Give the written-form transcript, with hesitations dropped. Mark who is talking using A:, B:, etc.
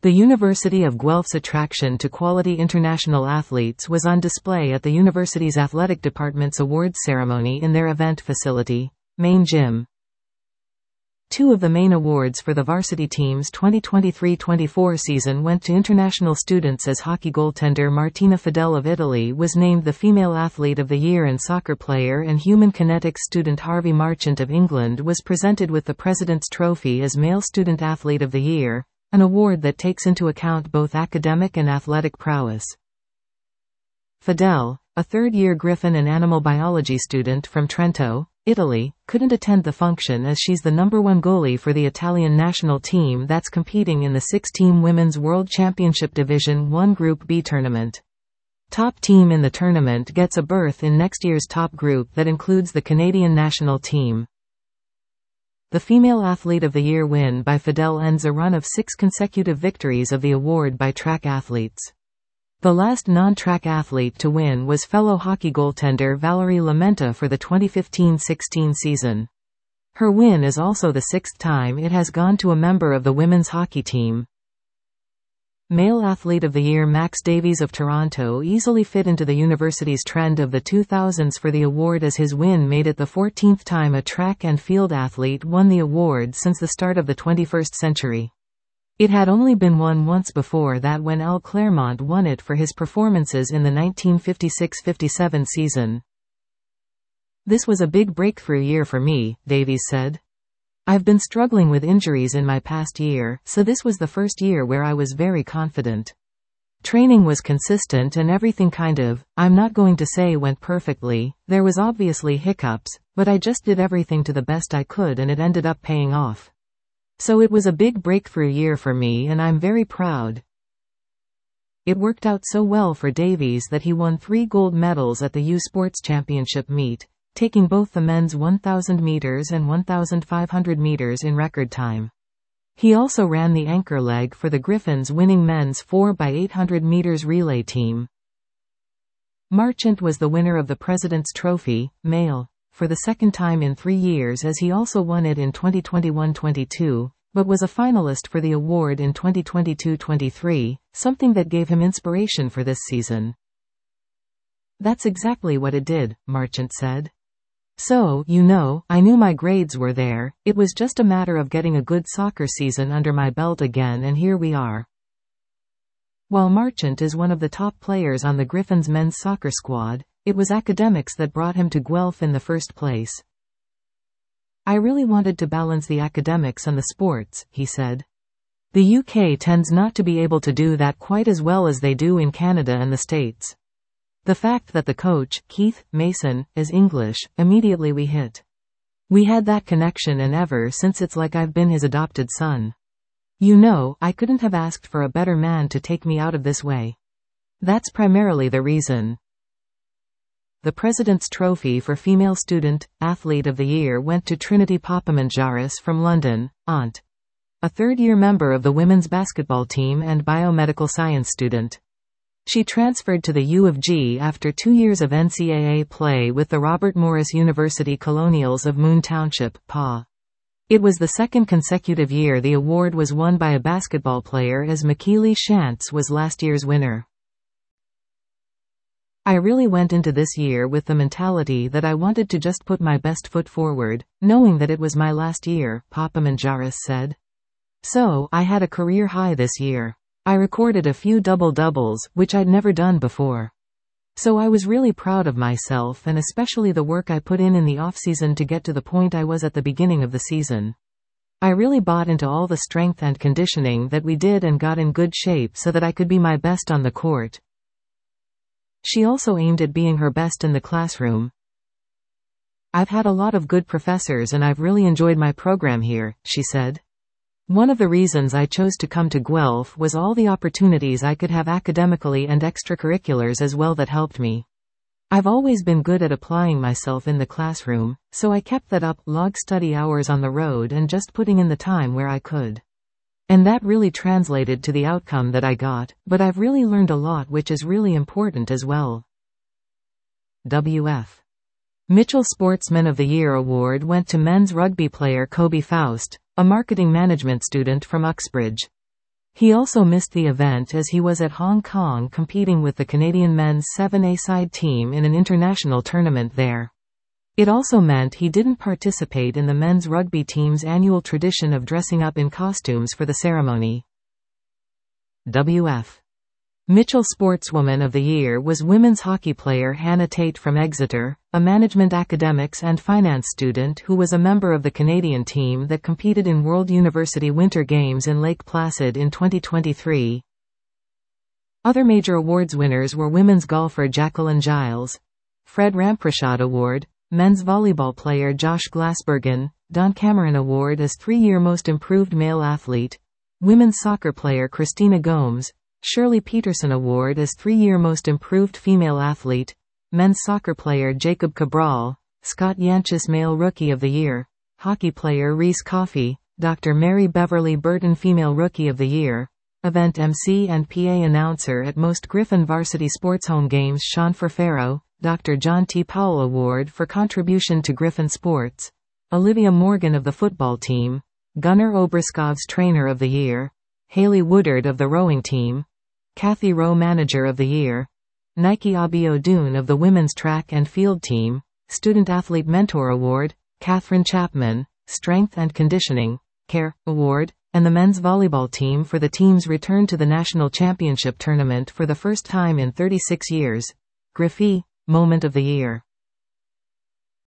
A: The University of Guelph's attraction to quality international athletes was on display at the university's athletic department's awards ceremony in their event facility, main gym. Two of the main awards for the varsity team's 2023-24 season went to international students as hockey goaltender Martina Fidel of Italy was named the Female Athlete of the Year and soccer player and human kinetics student Harvey Marchant of England was presented with the President's Trophy as Male Student Athlete of the Year, an award that takes into account both academic and athletic prowess. Fidel, a third-year Griffin and animal biology student from Trento, Italy, couldn't attend the function as she's the #1 goalie for the Italian national team that's competing in the 6-team Women's World Championship Division 1 Group B tournament. Top team in the tournament gets a berth in next year's top group that includes the Canadian national team. The Female Athlete of the Year win by Fidel ends a run of 6 consecutive victories of the award by track athletes. The last non-track athlete to win was fellow hockey goaltender Valerie Lamenta for the 2015-16 season. Her win is also the 6th time it has gone to a member of the women's hockey team. Male Athlete of the Year Max Davies of Toronto easily fit into the university's trend of the 2000s for the award as his win made it the 14th time a track and field athlete won the award since the start of the 21st century. It had only been won once before that when Al Claremont won it for his performances in the 1956-57 season. "This was a big breakthrough year for me," Davies said. "I've been struggling with injuries in my past year, so this was the first year where I was very confident. Training was consistent and everything I'm not going to say went perfectly, there was obviously hiccups, but I just did everything to the best I could and it ended up paying off. So it was a big breakthrough year for me and I'm very proud." It worked out so well for Davies that he won 3 gold medals at the U Sports Championship meet, taking both the men's 1,000 meters and 1,500 meters in record time. He also ran the anchor leg for the Griffins' winning men's 4x800 meters relay team. Marchant was the winner of the President's Trophy, male, for the second time in 3 years as he also won it in 2021-22, but was a finalist for the award in 2022-23, something that gave him inspiration for this season. "That's exactly what it did," Marchant said. "So, I knew my grades were there, it was just a matter of getting a good soccer season under my belt again and here we are." While Marchant is one of the top players on the Griffins men's soccer squad, it was academics that brought him to Guelph in the first place. "I really wanted to balance the academics and the sports," he said. "The UK tends not to be able to do that quite as well as they do in Canada and the States. The fact that the coach, Keith Mason, is English, immediately we hit. We had that connection and ever since it's like I've been his adopted son. I couldn't have asked for a better man to take me out of this way. That's primarily the reason." The President's Trophy for Female Student Athlete of the Year went to Trinity Popomanjaris from London, Ont. A third-year member of the women's basketball team and biomedical science student. She transferred to the U of G after 2 years of NCAA play with the Robert Morris University Colonials of Moon Township, PA. It was the second consecutive year the award was won by a basketball player as Makili Shantz was last year's winner. "I really went into this year with the mentality that I wanted to just put my best foot forward, knowing that it was my last year," Popomanjaris said. "So, I had a career high this year. I recorded a few double-doubles, which I'd never done before. So I was really proud of myself and especially the work I put in the off-season to get to the point I was at the beginning of the season. I really bought into all the strength and conditioning that we did and got in good shape so that I could be my best on the court." She also aimed at being her best in the classroom. "I've had a lot of good professors and I've really enjoyed my program here," she said. "One of the reasons I chose to come to Guelph was all the opportunities I could have academically and extracurriculars as well that helped me. I've always been good at applying myself in the classroom, so I kept that up, log study hours on the road and just putting in the time where I could. And that really translated to the outcome that I got, but I've really learned a lot which is really important as well." W.F. Mitchell Sportsman of the Year award went to men's rugby player Kobe Faust, a marketing management student from Uxbridge. He also missed the event as he was at Hong Kong competing with the Canadian men's 7A-side team in an international tournament there. It also meant he didn't participate in the men's rugby team's annual tradition of dressing up in costumes for the ceremony. W.F. Mitchell Sportswoman of the Year was women's hockey player Hannah Tate from Exeter, a management academics and finance student who was a member of the Canadian team that competed in World University Winter Games in Lake Placid in 2023. Other major awards winners were women's golfer Jacqueline Giles, Fred Ramprashad Award, men's volleyball player Josh Glassbergen, Don Cameron Award as 3-year Most Improved Male Athlete, women's soccer player Christina Gomes, Shirley Peterson Award as 3-year Most Improved Female Athlete, men's soccer player Jacob Cabral, Scott Yanchus Male Rookie of the Year, hockey player Reese Coffey, Dr. Mary Beverly Burton Female Rookie of the Year, event MC and PA announcer at most Griffin Varsity Sports home games Sean Ferfero, Dr. John T. Powell Award for contribution to Griffin Sports, Olivia Morgan of the football team, Gunnar Obraskov's Trainer of the Year, Haley Woodard of the rowing team, Kathy Rowe Manager of the Year, Nike Abiodun of the women's track and field team, Student Athlete Mentor Award, Catherine Chapman, Strength and Conditioning, Care, Award, and the men's volleyball team for the team's return to the national championship tournament for the first time in 36 years. Griffey, Moment of the Year.